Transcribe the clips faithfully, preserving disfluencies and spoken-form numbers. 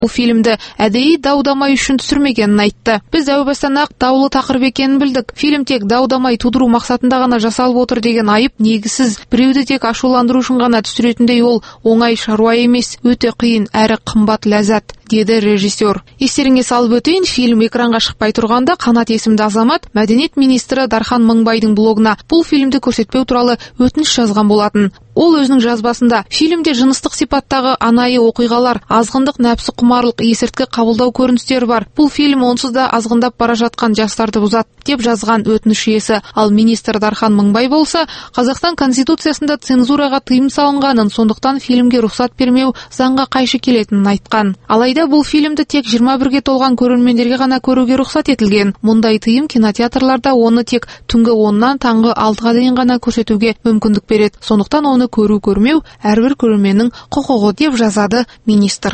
Бұл фильмді әдейі дау-дамай үшін түсірмегенін айтты. Біз әу бастан-ақ даулы тақырып екенін білдік. Фильм тек дау-дамай тудыру мақсатында ғана жасалып отыр деген айып негізсіз. Біреуді тек ашуландыру үшін ғана түсіретіндей ол оңай шаруа емес, өте қиын әрі қымбат ләззат, деді режиссер. Естеріңе салып өтейін, фильм экранға шықпай тұрғанда Қанат есімді азамат мәдениет министрі Дархан Мыңбайдың блогына бұл фильмді көрсетпеу туралы өтініш жазған болатын. Ол өзінің жазбасында фильмде жыныстық сипаттағы анайы оқиғалар, азғындық нәпсі құмарлық, есірткі қабылдау көріністері бар. Бұл фильм онсыз да азғындап бара жатқан жастарды бұзады деп жазған өтініш иесі. Ал министр Дархан Мыңбай болса, Қазақстан Конституциясында цензураға тыйым салынғанын, сондықтан фильмге рұқсат бермеу заңға қайшы келетінін айтқан. Алайда бұл фильмді тек жиырма бірге толған көрермендерге ғана көруге рұқсат етілген. Мұндай тыйым кинотеатрларда оны тек түнгі оннан таңғы алтыға дейін ғана көрсетуге мүмкіндік береді. Сондықтан оны көру көрмеу әрбір көрерменнің құқығы деп жазады министр.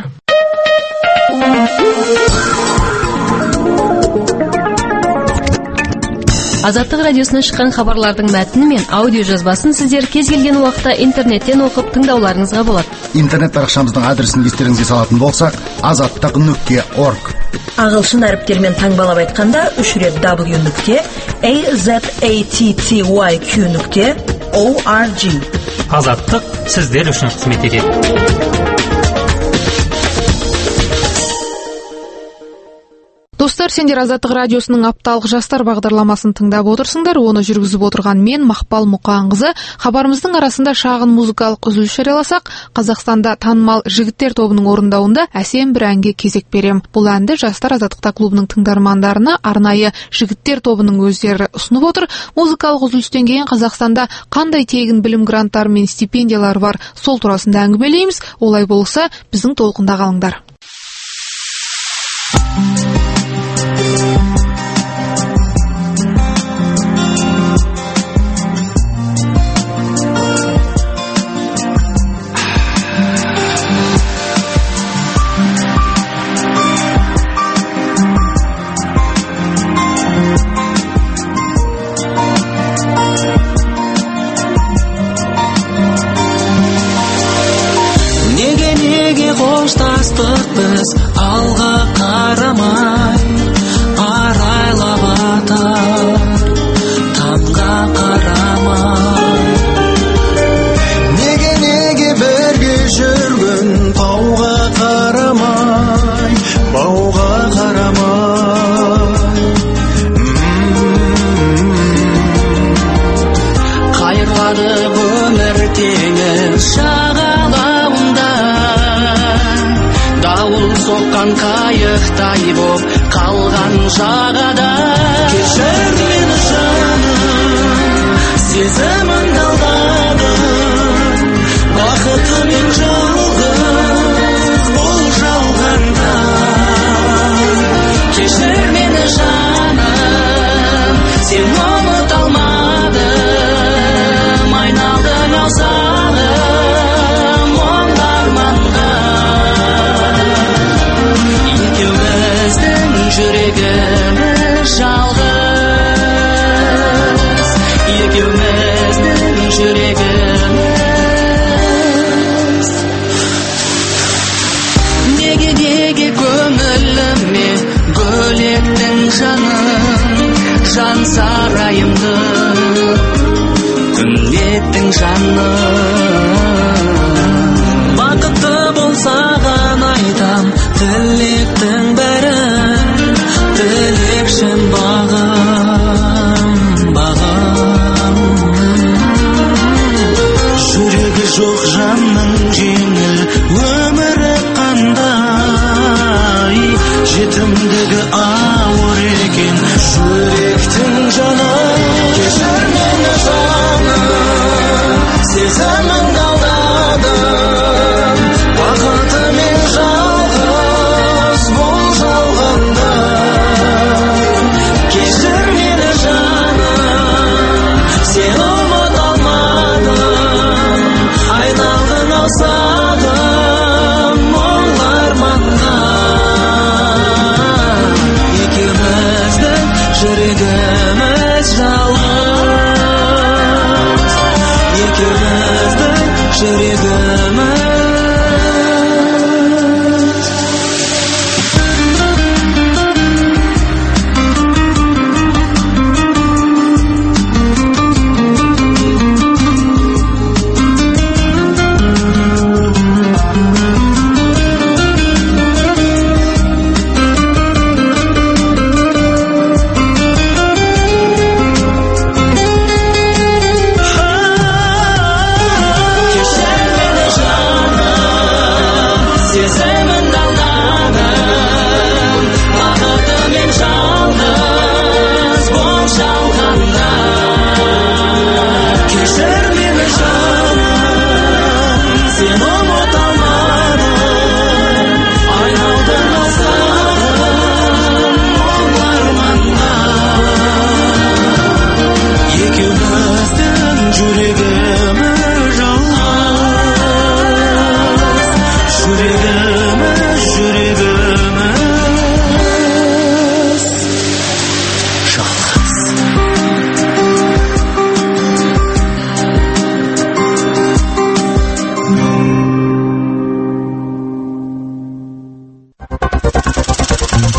Азаттық радиосынан шыққан хабарлардың мәтіні мен аудио жазбасын сіздер кез келген уақытта интернеттен оқып тыңдауларыңызға болады. Интернет парақшамыздың адресін естеріңізге салатын болсақ, азаттық нүкте орг. Ағылшын әріптермен таңбалап айтқанда үш рет w нүкте azattyq нүкте org. Азаттық сіздер үшін қызмет етеді. Достар, сендер Азаттық радиосының апталық жастар бағдарламасын тыңдап отырсыңдар. Оны жүргізіп отырған мен, Мақпал Мұқанқызы. Хабарымыздың арасында шағын музыкалық үзіліс жарияласақ, Қазақстанда танымал жігіттер тобының орындауында әсем бір әнге кезек берем. Бұл әнді жастар Азаттықта клубының тыңдармандарына арнайы жігіттер тобының өздері ұсынып отыр. Музыкалық үзілістен кейін Қазақстанда қандай тегін білім гранттары мен стипендиялар бар, сол турасында әңгімелейміз. Олай болса, біздің толқында қалыңдар. Біз алға қарамай арайлап атар тамға қарамай неге неге бірге жүргін бауға қарамай бауға қарамай қайырлады өмір теңіз жағалауында дауыл соққан қайықтай боп қалған жағада кешір мені жаным сезіміңді алдадым бақытымен жалғыз бұл жалғанда кешір мені жаным сен ұмыта алмадым айналдың ау сағым мұң арманға жүрегіміз жалғыз екеуміздің жүрегіміз неге неге көңіліме бөлектің жаным жан сарайымды күндеттің жаным бақытты болсаған айтам тілектің бәрін тілекшін бағым бағым жүрегі жоқ жанның жеңіл өмірі қандай жетімдігі ауыр екен жүректің жаны кешір мені жаным сезіміңді алдадым бақытымен жалғыз бұл жалғанда кешір мені жаным сен ұмыта алмадым айналдың ау сағым мұң арманға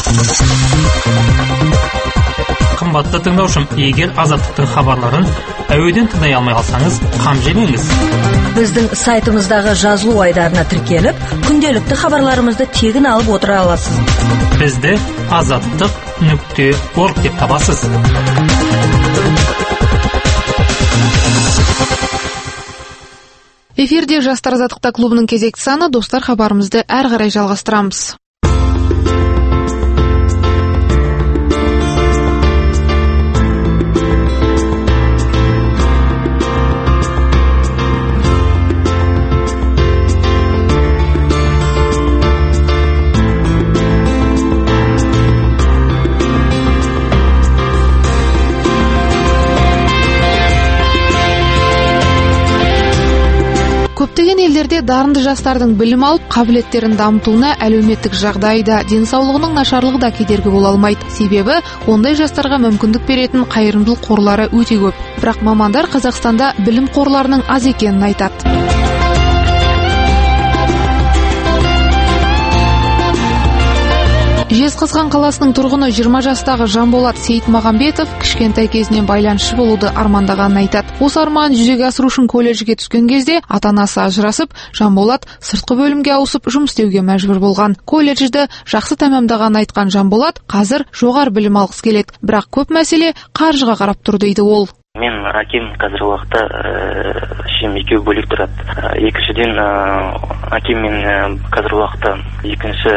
Қымбатты тыңдаушым, егер Азаттықтың хабарларын әуеден тыңдай алмай қалсаңыз, қам жемеңіз. Біздің сайтымыздағы жазылу айдарына тіркеліп, күнделікті хабарларымызды тегін алып отыра аласыз. Бізді азаттық нүкте орг деп табасыз. Эфирде Жастар азаттықта клубының кезекті саны. Достар, хабарымызды әрі қарай жалғастырамыз. Көптеген елдерде дарынды жастардың білім алып, қабілеттерін дамытуына әлеуметтік жағдай да, денсаулығының нашарлығы да кедергі бола алмайды. Себебі ондай жастарға мүмкіндік беретін қайырымдылық қорлары өте көп. Бірақ мамандар Қазақстанда білім қорларының аз екенін айтады. Жезқазған қаласының тұрғыны жиырма жастағы Жанболат Сейітмағамбетов кішкентай кезінен байланысшы болуды армандағанын айтады. Осы арманын жүзеге асыру үшін колледжге түскен кезде ата-анасы ажырасып, Жанболат сыртқы бөлімге ауысып жұмыс істеуге мәжбүр болған. Колледжді жақсы тәмамдағанын айтқан Жанболат қазір жоғары білім алғысы келеді. Бірақ көп мәселе қаржыға қарап тұр дейді ол. Мен әкем қазіргі уақытта шешем екеуі бөлек тұрады. Екіншіден әкем мен қазіргі уақытта екінші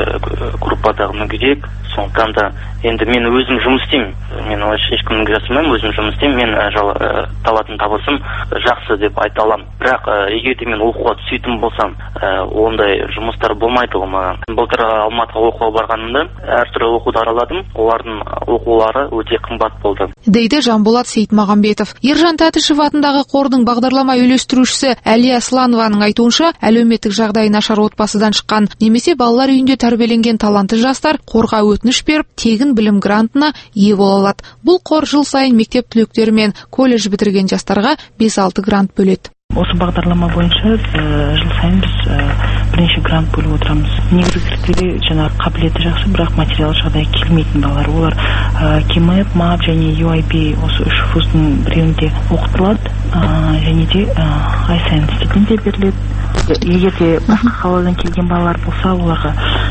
группадағы мүгедек. Сондықтан да енді мен өзім жұмыс істеймін. Мен ешкімнің жасымаймын, өзім жұмыс істеймін. Мен табатын табысым жақсы деп айта аламын. Бірақ егер де мен оқуға түсетін болсам, ондай жұмыстар болмайды ғой маған. Былтыр Алматыға оқуға барғанымда әртүрлі оқуды араладым. Олардың оқулары өте қымбат болды. Дейді Жанболат Сейітмағамбетов. Ержан Тәтішев атындағы қордың бағдарлама үйлестірушісі Әлия Сланованың айтуынша, әлеуметтік жағдайы нашар отбасыдан шыққан немесе балалар үйінде тәрбиеленген талантты жастар қорға өтініш беріп, тегін білім грантына ие бола алады. Бұл қор жыл сайын мектеп түлектері мен колледж бітірген жастарға бес алты грант бөледі. Осы бағдарлама бойынша жыл сайын біз бірнеше грант бөліп отырамыз. Негізгі критерий жаңағы қабілеті жақсы, бірақ материал жағдайы келмейтін балалар. Олар КЕМЭП, МАП және ю ай би осы үш вуздың біреуінде оқытылады, және де ай сайын стипендия беріледі. Егер де басқа қаладан келген балалар болса, оларға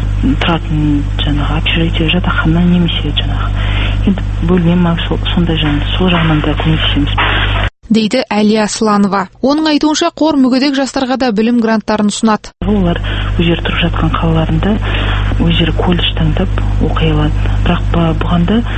тұратын жаңағы общежитие, жатақхана немесе жаңағы енді бөлме ма сондай жаңағы сол жағынан да көмектесеміз. Дейді Әлия Сланова. Оның айтуынша қор мүгедек жастарға да білім гранттарын ұсынады. Олар өздері тұрып жатқан қалаларында өздері колледж таңдап оқи алады. Бірақ бұған да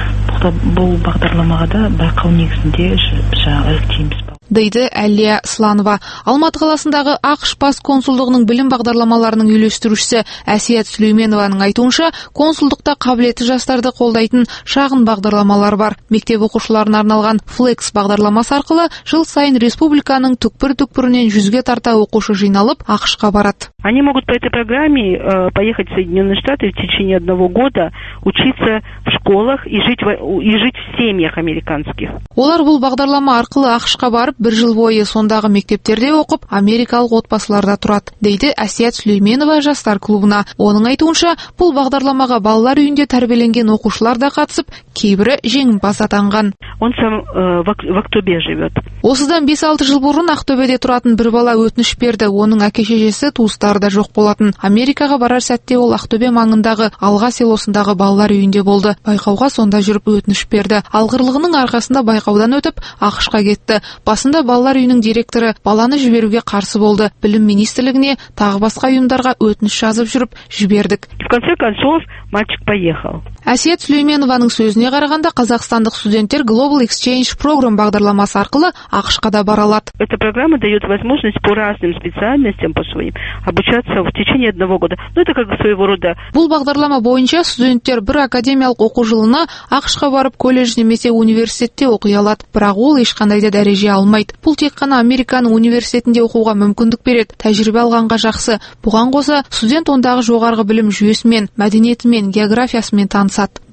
бұл бағдарламаға да байқау негізінде жаңағы іріктейміз. Дейді Әлия Сланова. Алматы қаласындағы ақш бас консулдығының білім бағдарламаларының үйлестірушісі Әсият Сүлейменованың айтуынша, консулдықта қабілетті жастарды қолдайтын шағын бағдарламалар бар. Мектеп оқушыларына арналған Flex бағдарламасы арқылы жыл сайын республиканың түкпір-түкпірінен жүзге тарта оқушы жиналып, ақшқа барады. Они могут по этой программе э, поехать в Соединенные Штаты в течение одного года, учиться в школах и жить в, и жить в семьях американских. Олар бұл бағдарлама арқылы ақшқа барып, бір жыл бойы сондағы мектептерде оқып, америкалық отбасыларда тұрады, дейді Әсият Сүлейменова жастар клубына. Оның айтуынша, бұл бағдарламаға балалар үйінде тәрбиеленген оқушылар да қатысып, кейбірі жеңімпаз атанған. Он сам э, в Актобе живет. Осыдан бес алты жыл бұрын Ақтөбеде тұратын бір бала өтініш берді. Оның әке-шешесі, туыстары да жоқ болатын. Америкаға барар сәтте ол Ақтөбе маңындағы Алға селосындағы балалар үйінде болды. Байқауға сонда жүріп өтініш берді. Алғырлығының арқасында байқаудан өтіп, ақшқа кетті. Басында балалар үйінің директоры баланы жіберуге қарсы болды. Білім министрлігіне тағы басқа ұйымдарға өтініш жазып жүріп жібердік. В конце концов, мальчик поехал. Әсият Сүлейменованың сөзіне қарағанда, қазақстандық студенттер Global Exchange Program бағдарламасы арқылы ақшқа да бара алады. Эта программа дает возможность по разным специальностям по своим обучаться в течение одного года. Ну это как своего рода. Бұл бағдарлама бойынша студенттер бір академиялық оқу жылына ақшқа барып колледж немесе университетте оқи алады. Бірақ ол ешқандай да дәреже алмайды. Бұл тек қана Американың университетінде оқуға мүмкіндік береді. Тәжірибе алғанға жақсы. Бұған қоса студент ондағы жоғарғы білім жүйесімен, мәдениетімен, географиясымен танысады.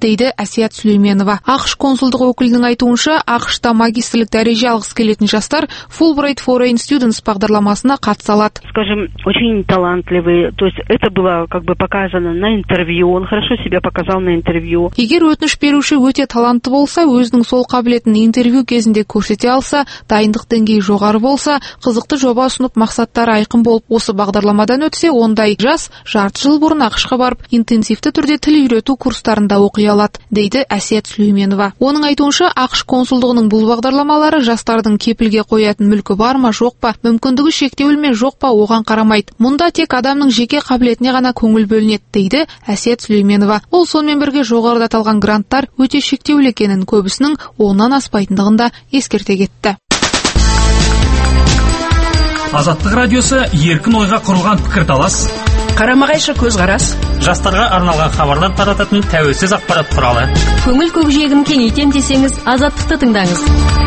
дейді Әсият Сүлейменова. ақш консулдығы өкілінің айтуынша, ақшта магистрлік дәреже алғысы келетін жастар Fulbright Foreign Students бағдарламасына қатыса алады. Скажем, очень талантливый, то есть это было как бы показано на интервью, он хорошо себя показал на интервью. Егер өтініш беруші өте талантты болса, өзінің сол қабілетін интервью кезінде көрсете алса, дайындық деңгейі жоғары болса, қызықты жоба ұсынып мақсаттары айқын болып, осы бағдарламадан өтсе, ондай жас жарты жыл бұрын ақшқа барып, интенсивті түрде тіл үйрету курстарында оқи алады, дейді Әсият Сүлейменова. Оның айтуынша, ақш консулдығының бұл бағдарламалары жастардың кепілге қоятын мүлкі бар ма, жоқ па, мүмкіндігі шектеулі ме, жоқ па, оған қарамайды. Мұнда тек адамның жеке қабілетіне ғана көңіл бөлінеді, дейді Әсият Сүлейменова. Ол сонымен бірге жоғарыда аталған гранттар өте шектеулі екенін, көбісінің оннан аспайтындығын да ескерте кетті. Азаттық радиосы еркін ойға құрылған пікірталас, қарама-қайшы көзқарас, жастарға арналған хабарлар тарататын тәуелсіз ақпарат құралы. Көңіл көкжиегін кеңейтем десеңіз, Азаттықты тыңдаңыз.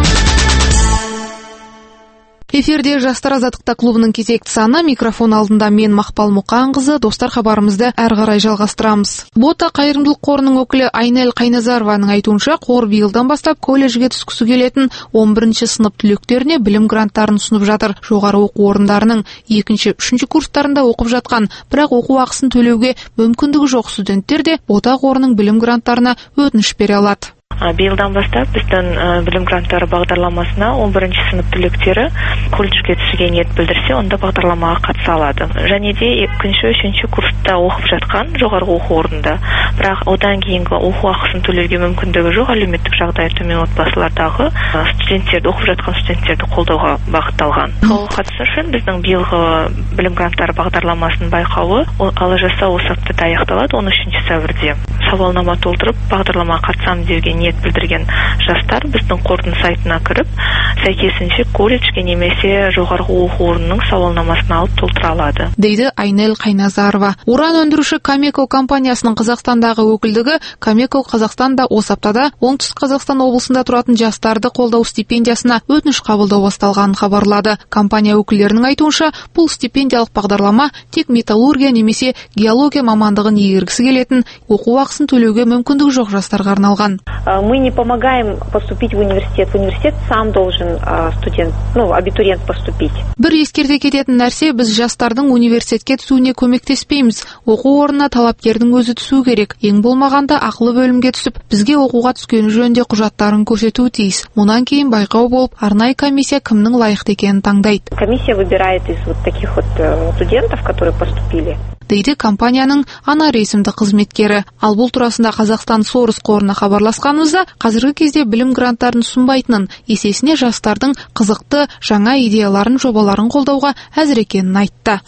Эфирде Жастар азаттықта клубының кезекті саны, микрофон алдында мен Мақпал Мұқанқызы. Достар, хабарымызды әрі қарай жалғастырамыз. Бота қайырымдылық қорының өкілі Айнел Қайназарованың айтуынша, қор биылдан бастап колледжге түскісі келетін он бірінші сынып түлектеріне білім гранттарын ұсынып жатыр. Жоғары оқу орындарының екінші, үшінші курстарында оқып жатқан, бірақ оқу ақысын төлеуге мүмкіндігі жоқ студенттер де Бота қорының білім гранттарына өтініш бере алады. Биылдан бастап біздің білім гранттары бағдарламасына он бірінші сынып түлектері колледжге түсуге ниет білдірсе, онда бағдарламаға қатыса алады. Және де екінші, үшінші курста оқып жатқан жоғарғы оқу орнында, бірақ одан кейінгі оқу ақысын төлеуге мүмкіндігі жоқ әлеуметтік жағдайы төмен отбасылардағы студенттерді, оқып жатқан студенттерді қолдауға бағытталған. Сол қатысу үшін біздің биылғы білім гранттары бағдарламасының байқауы ала жасау осы аптада аяқталады, он үшінші сәуірде. Сауалнама толтырып, бағдарламаға қатысамын деуге ниет білдірген жастар біздің қордың сайтына кіріп, сәйкесінше колледжге немесе жоғарғы оқу орнының сауалнамасын алып толтыра алады, дейді Айнел Қайназарова. Уран өндіруші Камеко компаниясының Қазақстандағы өкілдігі Камеко Қазақстанда осы аптада Оңтүстік Қазақстан облысында тұратын жастарды қолдау стипендиясына өтініш қабылдау басталғанын хабарлады. Компания өкілдерінің айтуынша, бұл стипендиялық бағдарлама тек металлургия немесе геология мамандығын игергісі келетін, оқу ақысын төлеуге мүмкіндігі жоқ жастарға арналған. Мы не помогаем поступить в университет. В университет сам должен студент, ну, абитуриент поступить. Бір ескерте кететін нәрсе, біз жастардың университетке түсуіне көмектеспейміз. Оқу орнына талапкердің өзі түсу керек. Ең болмағанда ақылы бөлімге түсіп, бізге оқуға түскені жөнінде құжаттарын көрсетуі тиіс. Мұнан кейін байқау болып, арнайы комиссия кімнің лайықты екенін таңдайды. Комиссия выбирает из вот таких вот студентов, которые поступили, дейді компанияның ана ресімді қызметкері. Ал бұл турасында Қазақстан Сорос қорына хабарласқанымызда, қазіргі кезде білім гранттарын ұсынбайтынын, есесіне жастардың қызықты жаңа идеяларын, жобаларын қолдауға әзір екенін айтты.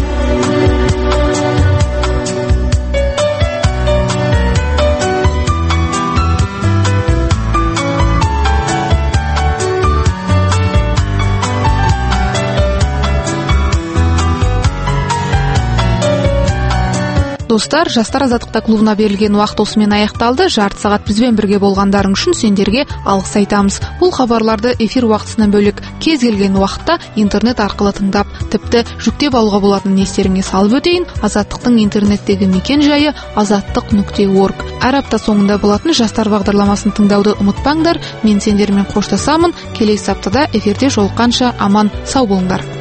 Достар, Жастар азаттықта клубына берілген уақыт осымен аяқталды. Жарты сағат бізбен бірге болғандарың үшін сендерге алғыс айтамыз. Бұл хабарларды эфир уақытысынан бөлек кез келген уақытта интернет арқылы тыңдап, тіпті жүктеп алуға болатын естеріңе салып өтейін. Азаттықтың интернеттегі мекен жайы азаттық нүкте орг. Әр апта соңында болатын жастар бағдарламасын тыңдауды ұмытпаңдар. Мен сендермен қоштасамын. Келесі аптада эфирде жолыққанша аман сау болыңдар.